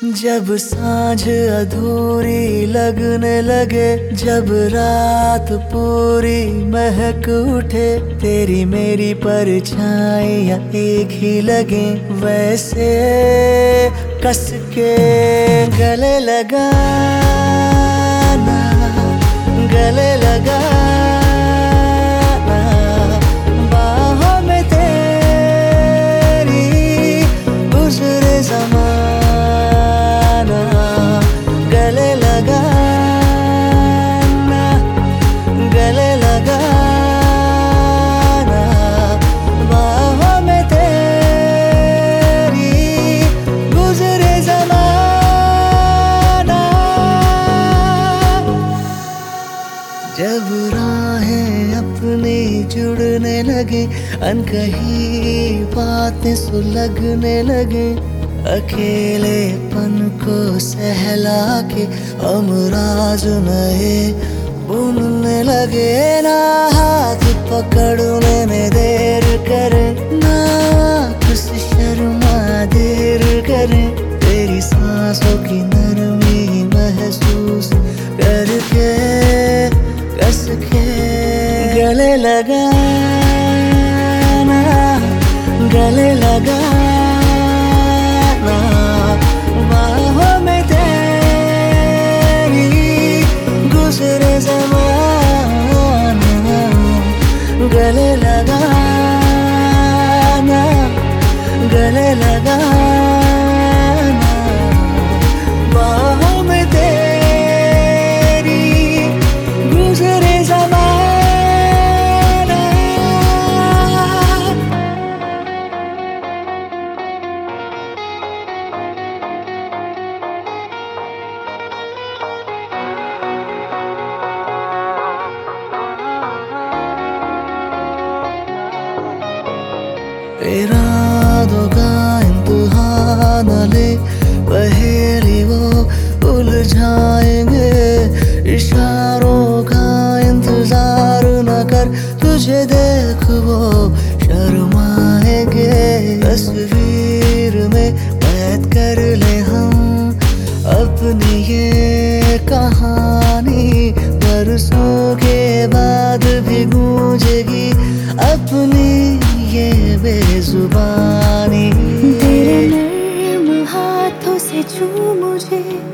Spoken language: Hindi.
जब सांझ अधूरी लगने लगे, जब रात पूरी महक उठे, तेरी मेरी परछाइयाँ एक ही लगे, वैसे कस के गले लगाना, गले लगाना, बाहों में तेरी गुजरे ज़माना, गले लगाना, गले लगाना, बाहों में तेरी गुजरे ज़माना। जब राहें अपनी जुड़ने लगे, अनकही बातें सुलगने लगे, अकेलेपन को सहला के हम राज नए बुनने लगे। ना हाथ पकड़ने में देर करे, ना कुछ शर्मा देर करे, तेरी सांसों की नरमी महसूस करके कस के गले लगाना, गले लगाना, बाहों में तेरी गुजरे ज़माना, गले लगाना, गले लगाना, बाहों में तेरी गुजरे ज़माना। इरादों का इम्तिहान ले, पहेली वो उलझाएंगे, इशारों का इंतजार न कर, तुझे देख वो शर्माएंगे। तस्वीर में कैद कर ले हम अपनी ये कहानी, बरसों के बाद भी गूंजेगी अपनी ये बेजुबानी। तेरे नर्म हाथों से छू मुझे,